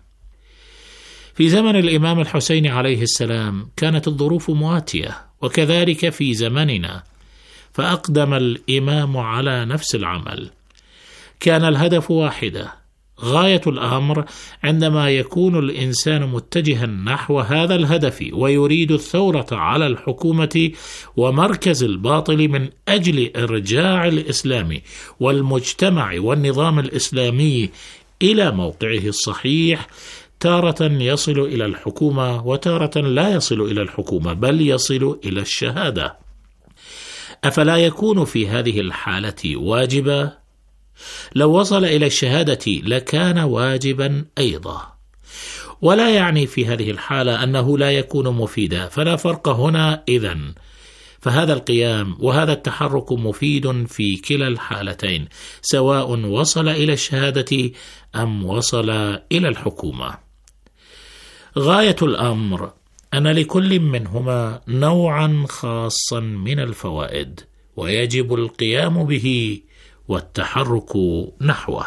في زمن الإمام الحسين عليه السلام كانت الظروف مواتية، وكذلك في زمننا، فأقدم الإمام على نفس العمل. كان الهدف واحدة. غاية الأمر عندما يكون الإنسان متجها نحو هذا الهدف ويريد الثورة على الحكومة ومركز الباطل من أجل إرجاع الإسلام والمجتمع والنظام الإسلامي إلى موقعه الصحيح، تارة يصل إلى الحكومة وتارة لا يصل إلى الحكومة بل يصل إلى الشهادة. أفلا يكون في هذه الحالة واجبا؟ لو وصل إلى الشهادة لكان واجبا أيضا، ولا يعني في هذه الحالة أنه لا يكون مفيدا، فلا فرق هنا إذن. فهذا القيام وهذا التحرك مفيد في كلا الحالتين، سواء وصل إلى الشهادة أم وصل إلى الحكومة. غاية الأمر أن لكل منهما نوعا خاصا من الفوائد، ويجب القيام به والتحرك نحوه.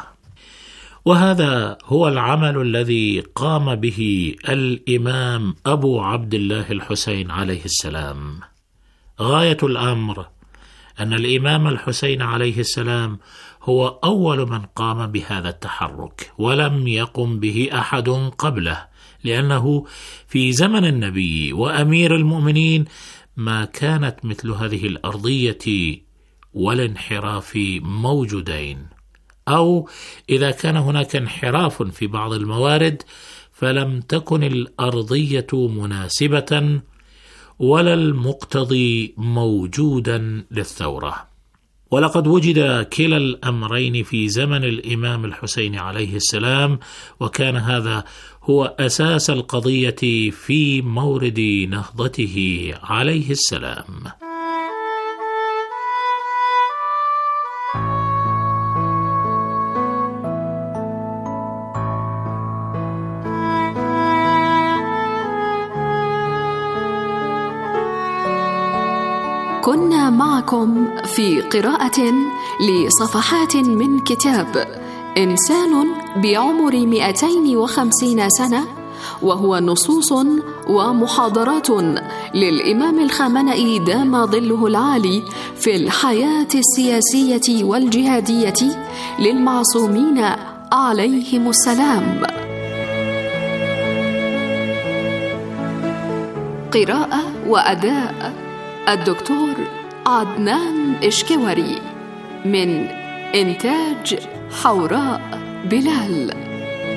وهذا هو العمل الذي قام به الإمام أبو عبد الله الحسين عليه السلام. غاية الأمر أن الإمام الحسين عليه السلام هو أول من قام بهذا التحرك، ولم يقم به أحد قبله، لأنه في زمن النبي وأمير المؤمنين ما كانت مثل هذه الأرضية والانحراف موجودين، أو إذا كان هناك انحراف في بعض الموارد فلم تكن الأرضية مناسبة ولا المقتضي موجودا للثورة. ولقد وجد كلا الأمرين في زمن الإمام الحسين عليه السلام، وكان هذا هو أساس القضية في مورد نهضته عليه السلام. كنا معكم في قراءة لصفحات من كتاب إنسان بعمر 250 سنة وهو نصوص ومحاضرات للإمام الخامنئي دام ظله العالي في الحياة السياسية والجهادية للمعصومين عليهم السلام. قراءة وأداء الدكتور عدنان إشكوري، من إنتاج حوراء بلال.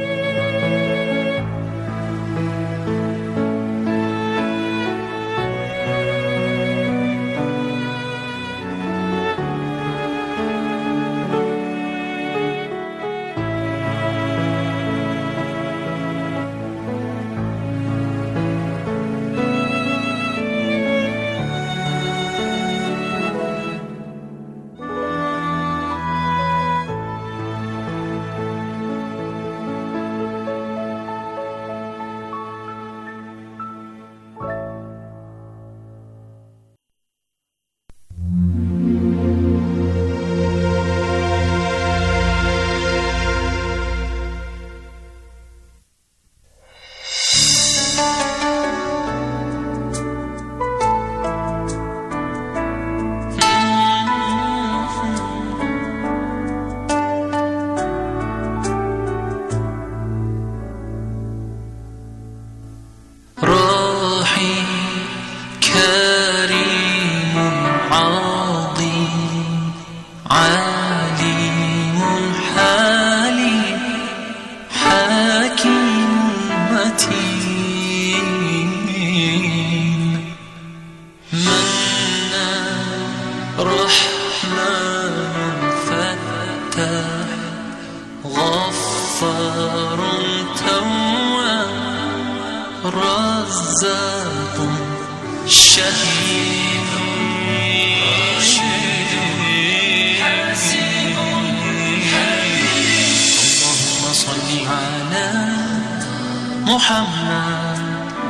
محمد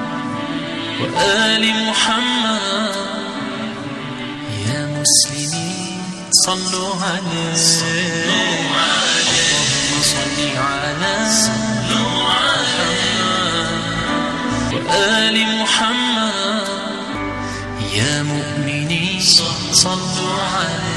وآل محمد يا مسلمين صلوا عليه اللهم صل على محمد وآل محمد يا مؤمنين صلوا عليه.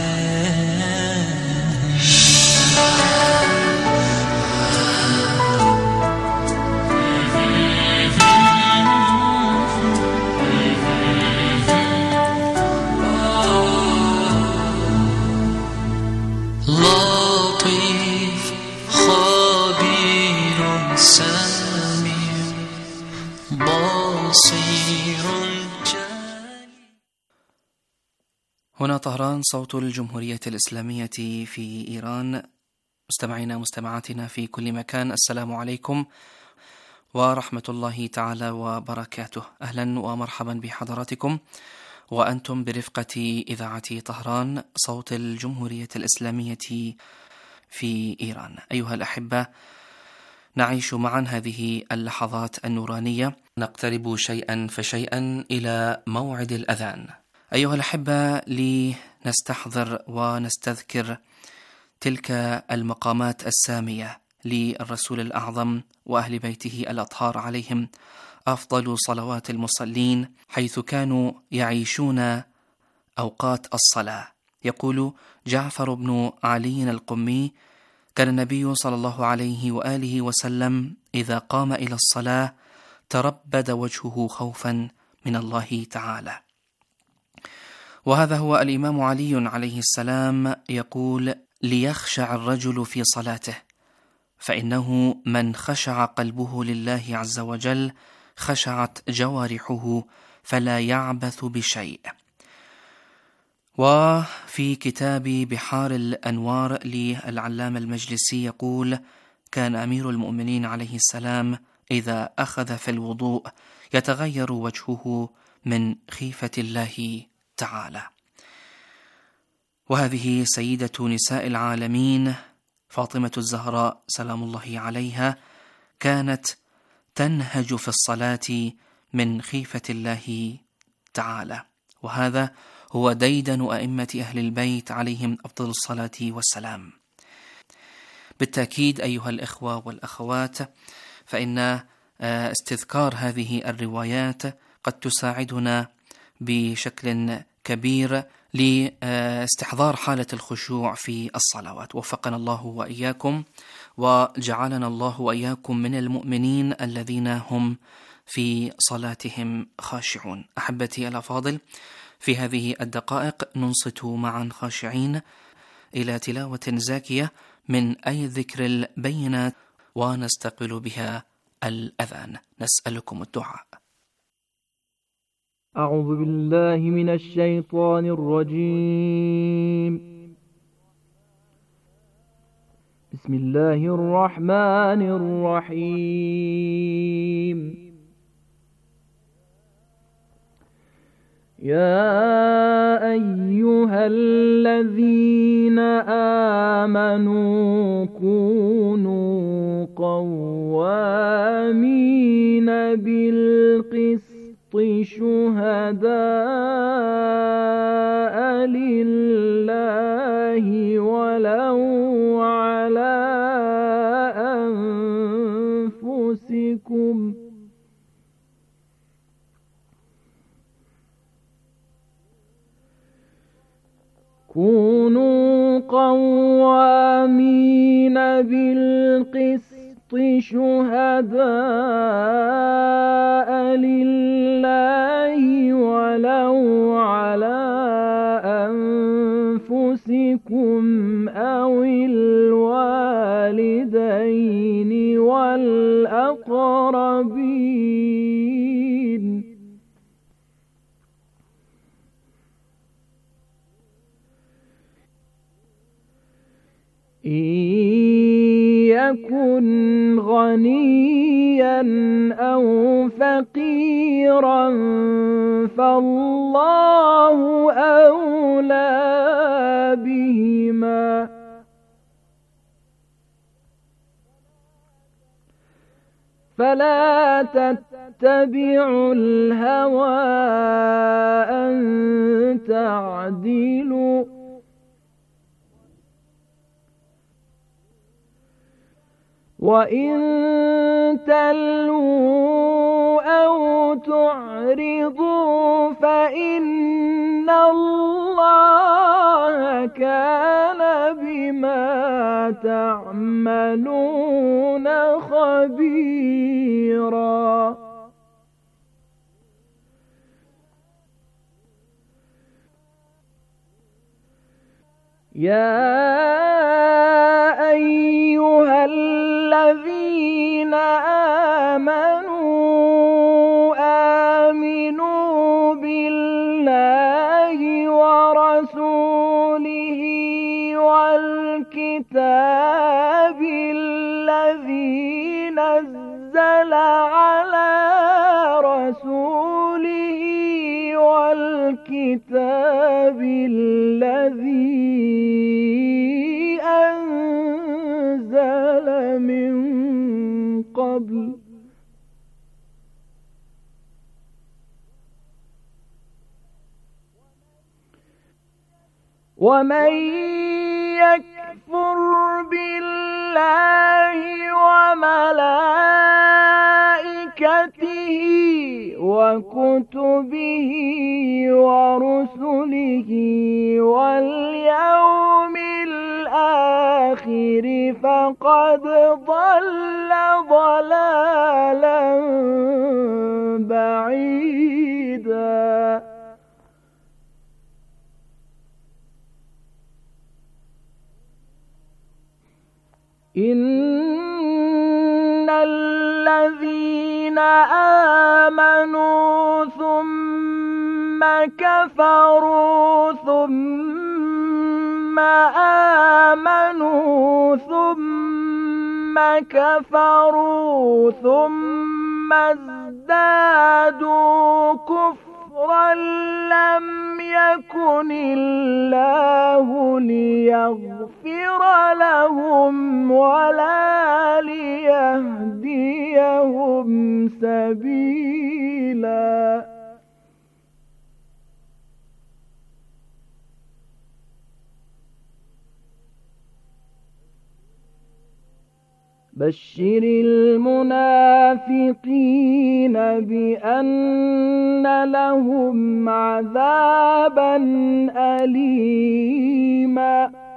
لطيف خبير سميع بصير. هنا طهران، صوت الجمهورية الإسلامية في إيران. مستمعينا مستمعاتنا في كل مكان، السلام عليكم ورحمة الله تعالى وبركاته. أهلا ومرحبا بحضراتكم وأنتم برفقة إذاعة طهران، صوت الجمهورية الإسلامية في إيران. أيها الأحبة، نعيش معا هذه اللحظات النورانية، نقترب شيئا فشيئا إلى موعد الأذان. أيها الأحبة، لنستحضر ونستذكر تلك المقامات السامية للرسول الأعظم وأهل بيته الأطهار عليهم أفضل صلوات المصلين، حيث كانوا يعيشون أوقات الصلاة. يقول جعفر بن علي القمي: كان النبي صلى الله عليه وآله وسلم إذا قام إلى الصلاة تربد وجهه خوفا من الله تعالى. وهذا هو الإمام علي عليه السلام يقول: ليخشع الرجل في صلاته، فإنه من خشع قلبه لله عز وجل خشعت جوارحه فلا يعبث بشيء. وفي كتاب بحار الأنوار للعلامة المجلسي يقول: كان أمير المؤمنين عليه السلام إذا أخذ في الوضوء يتغير وجهه من خيفة الله تعالى. وهذه سيدة نساء العالمين فاطمة الزهراء سلام الله عليها كانت تنهج في الصلاة من خيفة الله تعالى، وهذا هو ديدن أئمة أهل البيت عليهم أفضل الصلاة والسلام. بالتأكيد أيها الإخوة والأخوات، فإن استذكار هذه الروايات قد تساعدنا بشكل كبير لاستحضار حالة الخشوع في الصلوات. وفقنا الله وإياكم، وجعلنا الله وإياكم من المؤمنين الذين هم في صلاتهم خاشعون. أحبتي الأفاضل، في هذه الدقائق ننصت معا خاشعين إلى تلاوة زاكية من أي ذكر البينات ونستقبل بها الأذان. نسألكم الدعاء. أعوذ بالله من الشيطان الرجيم. بسم الله الرحمن الرحيم. يا أيها الذين آمنوا كونوا قوامين بالقسط شهداء لله ولو على أنفسكم كونوا قوامين بالقسط شهداء لله ولو على أنفسكم أو الوالدين والأقربين إن يكن غنيا أو فقيرا فالله أولى بهما فلا تتبعوا الهوى أن تعدلوا وإن تلووا أو تعرضوا فإن الله كان بما تعملون خبيرا. يا أيها الذين آمنوا بالله ورسوله والكتاب الذي نزل على رسوله والكتاب الذي أنزل من قبل ومن يكفر بالله وملائكته وكتبه ورسله واليوم الآخر فقد ضل ضلالا بعيدا. إن الذين آمنوا ثم كفروا ثم آمنوا ثم كفروا ثم ازدادوا كفرا لم يكن الله ليغفر لهم ولا ليهديهم سبيلا. بشر المنافقين بأن لهم عذابا أليما